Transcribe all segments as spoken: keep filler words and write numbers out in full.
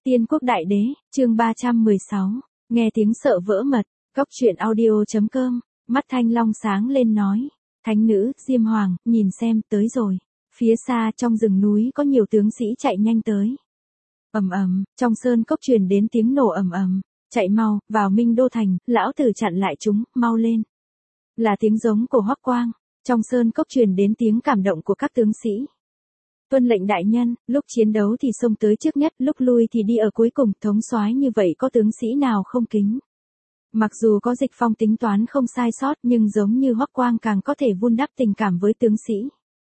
Tiên quốc đại đế, chương ba trăm mười sáu, nghe tiếng sợ vỡ mật, góc truyện audio.com, mắt Thanh Long sáng lên nói, thánh nữ, Diêm Hoàng, nhìn xem, tới rồi. Phía xa trong rừng núi có nhiều tướng sĩ chạy nhanh tới. Ầm ầm, trong sơn cốc truyền đến tiếng nổ ầm ầm, chạy mau, vào Minh Đô thành, lão tử chặn lại chúng, mau lên. Là tiếng giống của Hoắc Quang, trong sơn cốc truyền đến tiếng cảm động của các tướng sĩ. Tuân lệnh đại nhân, lúc chiến đấu thì xông tới trước nhất, lúc lui thì đi ở cuối cùng, thống soái như vậy có tướng sĩ nào không kính. Mặc dù có Dịch Phong tính toán không sai sót nhưng giống như Hoắc Quang càng có thể vun đắp tình cảm với tướng sĩ.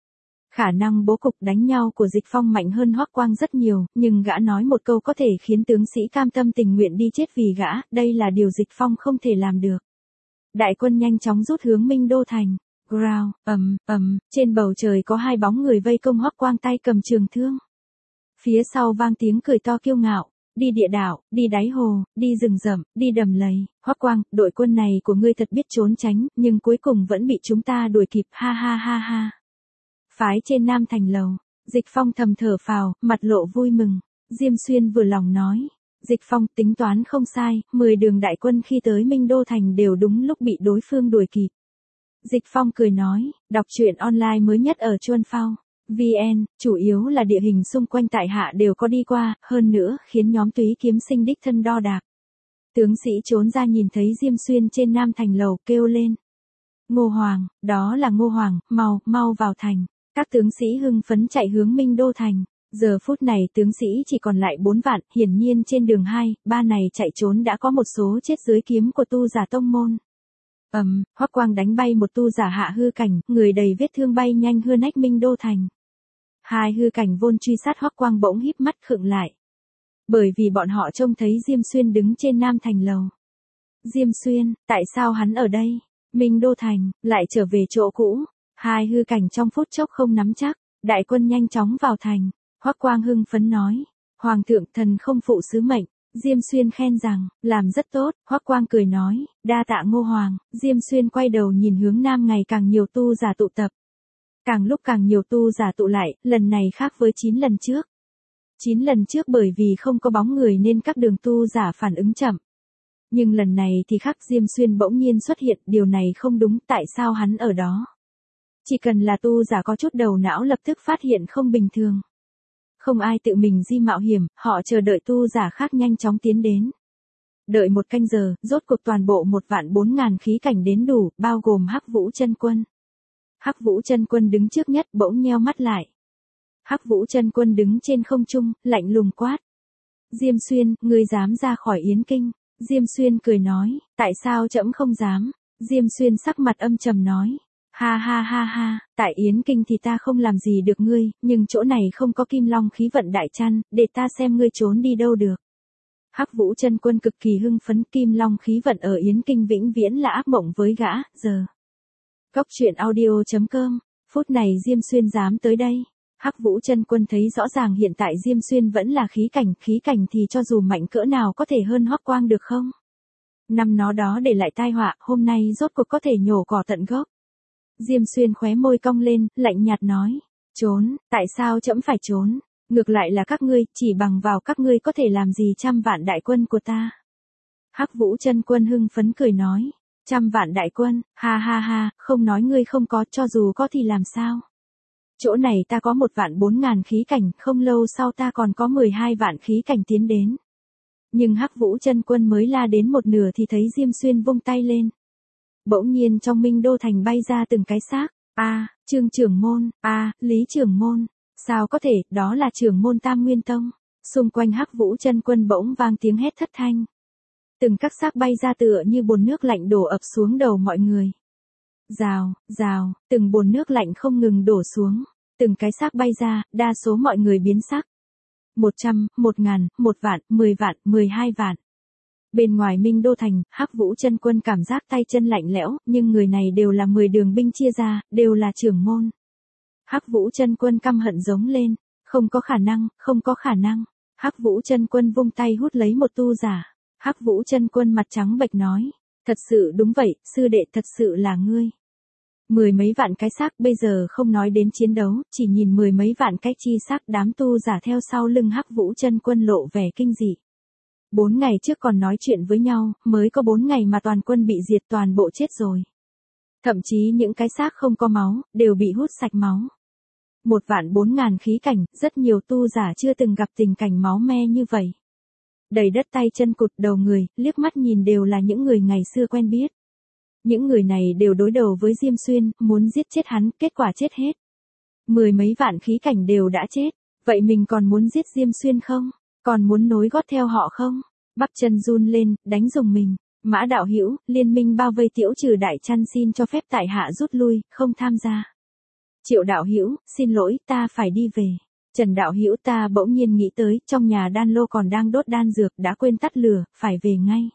Khả năng bố cục đánh nhau của Dịch Phong mạnh hơn Hoắc Quang rất nhiều, nhưng gã nói một câu có thể khiến tướng sĩ cam tâm tình nguyện đi chết vì gã, đây là điều Dịch Phong không thể làm được. Đại quân nhanh chóng rút hướng Minh Đô thành. Ground, ầm, ầm, trên bầu trời có hai bóng người vây công Hoắc Quang tay cầm trường thương. Phía sau vang tiếng cười to kiêu ngạo, đi địa đảo, đi đáy hồ, đi rừng rậm, đi đầm lầy, Hoắc Quang, đội quân này của ngươi thật biết trốn tránh, nhưng cuối cùng vẫn bị chúng ta đuổi kịp, ha ha ha ha. Phái trên Nam thành lầu, Dịch Phong thầm thở phào, mặt lộ vui mừng, Diêm Xuyên vừa lòng nói. Dịch Phong tính toán không sai, mười đường đại quân khi tới Minh Đô thành đều đúng lúc bị đối phương đuổi kịp. Dịch Phong cười nói, đọc truyện online mới nhất ở Chuan Phao vê en, chủ yếu là địa hình xung quanh tại hạ đều có đi qua, hơn nữa khiến nhóm Túy Kiếm Sinh đích thân đo đạc. Tướng sĩ trốn ra nhìn thấy Diêm Xuyên trên Nam thành lầu kêu lên. Ngô Hoàng, đó là Ngô Hoàng, mau, mau vào thành. Các tướng sĩ hưng phấn chạy hướng Minh Đô thành. Giờ phút này tướng sĩ chỉ còn lại bốn vạn, hiển nhiên trên đường hai, ba này chạy trốn đã có một số chết dưới kiếm của tu giả tông môn. Ầm, um, Hoắc Quang đánh bay một tu giả hạ hư cảnh, người đầy vết thương bay nhanh hư nách Minh Đô thành. Hai hư cảnh vôn truy sát Hoắc Quang bỗng híp mắt khựng lại. Bởi vì bọn họ trông thấy Diêm Xuyên đứng trên Nam thành lầu. Diêm Xuyên, tại sao hắn ở đây? Minh Đô thành, lại trở về chỗ cũ. Hai hư cảnh trong phút chốc không nắm chắc, đại quân nhanh chóng vào thành. Hoắc Quang hưng phấn nói, Hoàng thượng thần không phụ sứ mệnh. Diêm Xuyên khen rằng, làm rất tốt, Hoắc Quang cười nói, đa tạ Ngô Hoàng. Diêm Xuyên quay đầu nhìn hướng Nam, ngày càng nhiều tu giả tụ tập. Càng lúc càng nhiều tu giả tụ lại, lần này khác với chín lần trước. chín lần trước bởi vì không có bóng người nên các đường tu giả phản ứng chậm. Nhưng lần này thì khác, Diêm Xuyên bỗng nhiên xuất hiện, điều này không đúng, tại sao hắn ở đó? Chỉ cần là tu giả có chút đầu não lập tức phát hiện không bình thường. Không ai tự mình di mạo hiểm, họ chờ đợi tu giả khác nhanh chóng tiến đến. Đợi một canh giờ, rốt cuộc toàn bộ một vạn bốn ngàn khí cảnh đến đủ, bao gồm Hắc Vũ Chân Quân. Hắc Vũ Chân Quân đứng trước nhất bỗng nheo mắt lại. Hắc Vũ Chân Quân đứng trên không trung, lạnh lùng quát. Diêm Xuyên, ngươi dám ra khỏi Yến Kinh? Diêm Xuyên cười nói, tại sao trẫm không dám? Diêm Xuyên sắc mặt âm trầm nói. Ha ha ha ha, tại Yến Kinh thì ta không làm gì được ngươi, nhưng chỗ này không có Kim Long khí vận đại chăn, để ta xem ngươi trốn đi đâu được. Hắc Vũ Chân Quân cực kỳ hưng phấn, Kim Long khí vận ở Yến Kinh vĩnh viễn là ác mộng với gã, giờ. Góc truyện audio.com, phút này Diêm Xuyên dám tới đây. Hắc Vũ Chân Quân thấy rõ ràng hiện tại Diêm Xuyên vẫn là khí cảnh, khí cảnh thì cho dù mạnh cỡ nào có thể hơn Hoắc Quang được không? Năm nó đó để lại tai họa, hôm nay rốt cuộc có thể nhổ cỏ tận gốc. Diêm Xuyên khóe môi cong lên, lạnh nhạt nói, trốn, tại sao trẫm phải trốn, ngược lại là các ngươi, chỉ bằng vào các ngươi có thể làm gì trăm vạn đại quân của ta. Hắc Vũ Chân Quân hưng phấn cười nói, trăm vạn đại quân, ha ha ha, không nói ngươi không có, cho dù có thì làm sao. Chỗ này ta có một vạn bốn ngàn khí cảnh, không lâu sau ta còn có mười hai vạn khí cảnh tiến đến. Nhưng Hắc Vũ Chân Quân mới la đến một nửa thì thấy Diêm Xuyên vung tay lên. Bỗng nhiên trong Minh Đô thành bay ra từng cái xác, a, à, Trương trưởng môn, a, à, Lý trưởng môn, sao có thể, đó là trưởng môn Tam Nguyên Tông. Xung quanh Hắc Vũ Chân Quân bỗng vang tiếng hét thất thanh. Từng các xác bay ra tựa như bồn nước lạnh đổ ập xuống đầu mọi người. Rào, rào, từng bồn nước lạnh không ngừng đổ xuống, từng cái xác bay ra, đa số mọi người biến sắc. Một trăm, một ngàn, một vạn, mười vạn, mười hai vạn. Bên ngoài Minh Đô thành, Hắc Vũ Chân Quân cảm giác tay chân lạnh lẽo, nhưng người này đều là mười đường binh chia ra, đều là trưởng môn. Hắc Vũ Chân Quân căm hận giống lên, không có khả năng, không có khả năng. Hắc Vũ Chân Quân vung tay hút lấy một tu giả. Hắc Vũ Chân Quân mặt trắng bệch nói, thật sự đúng vậy, sư đệ, thật sự là ngươi. Mười mấy vạn cái xác bây giờ không nói đến chiến đấu, chỉ nhìn mười mấy vạn cái chi xác đám tu giả theo sau lưng Hắc Vũ Chân Quân lộ vẻ kinh dị. Bốn ngày trước còn nói chuyện với nhau, mới có bốn ngày mà toàn quân bị diệt toàn bộ chết rồi. Thậm chí những cái xác không có máu, đều bị hút sạch máu. Một vạn bốn ngàn khí cảnh, rất nhiều tu giả chưa từng gặp tình cảnh máu me như vậy. Đầy đất tay chân cụt đầu người, liếc mắt nhìn đều là những người ngày xưa quen biết. Những người này đều đối đầu với Diêm Xuyên, muốn giết chết hắn, kết quả chết hết. Mười mấy vạn khí cảnh đều đã chết, vậy mình còn muốn giết Diêm Xuyên không? Còn muốn nối gót theo họ không? Bắp chân run lên, đánh rùng mình. Mã đạo hữu, liên minh bao vây Tiễu Trừ Đại Chăn xin cho phép tại hạ rút lui, không tham gia. Triệu đạo hữu, xin lỗi, ta phải đi về. Trần đạo hữu, ta bỗng nhiên nghĩ tới, trong nhà đan lô còn đang đốt đan dược, đã quên tắt lửa, phải về ngay.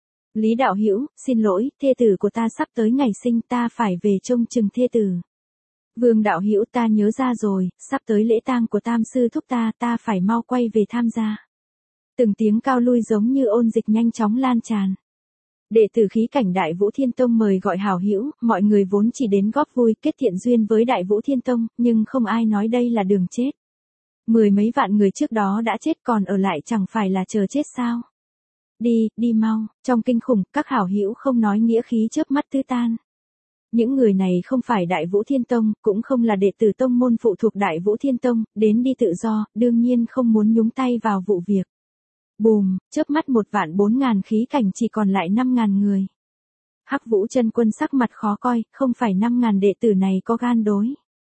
Lý đạo hữu, xin lỗi, thê tử của ta sắp tới ngày sinh, ta phải về trông chừng thê tử. Vương đạo hữu, ta nhớ ra rồi, sắp tới lễ tang của tam sư thúc ta, ta phải mau quay về tham gia. Từng tiếng cao lui giống như ôn dịch nhanh chóng lan tràn. Đệ tử khí cảnh Đại Vũ Thiên Tông mời gọi hảo hữu, mọi người vốn chỉ đến góp vui kết thiện duyên với Đại Vũ Thiên Tông, nhưng không ai nói đây là đường chết. Mười mấy vạn người trước đó đã chết, còn ở lại chẳng phải là chờ chết sao? Đi, đi mau, trong kinh khủng, các hảo hữu không nói nghĩa khí chớp mắt tứ tan. Những người này không phải Đại Vũ Thiên Tông, cũng không là đệ tử tông môn phụ thuộc Đại Vũ Thiên Tông, đến đi tự do, đương nhiên không muốn nhúng tay vào vụ việc. Bùm, chớp mắt một vạn bốn ngàn khí cảnh chỉ còn lại năm ngàn người. Hắc Vũ Chân Quân sắc mặt khó coi, không phải năm ngàn đệ tử này có gan đối.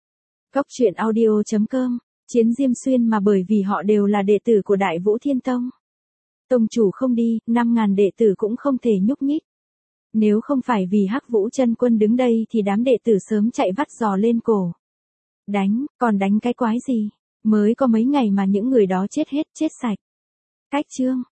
Cốc truyện audio chấm com, chiến Diêm Xuyên mà bởi vì họ đều là đệ tử của Đại Vũ Thiên Tông. Tông chủ không đi, năm ngàn đệ tử cũng không thể nhúc nhích. Nếu không phải vì Hắc Vũ Chân Quân đứng đây thì đám đệ tử sớm chạy vắt giò lên cổ. Đánh, còn đánh cái quái gì? Mới có mấy ngày mà những người đó chết hết, chết sạch. Cách chương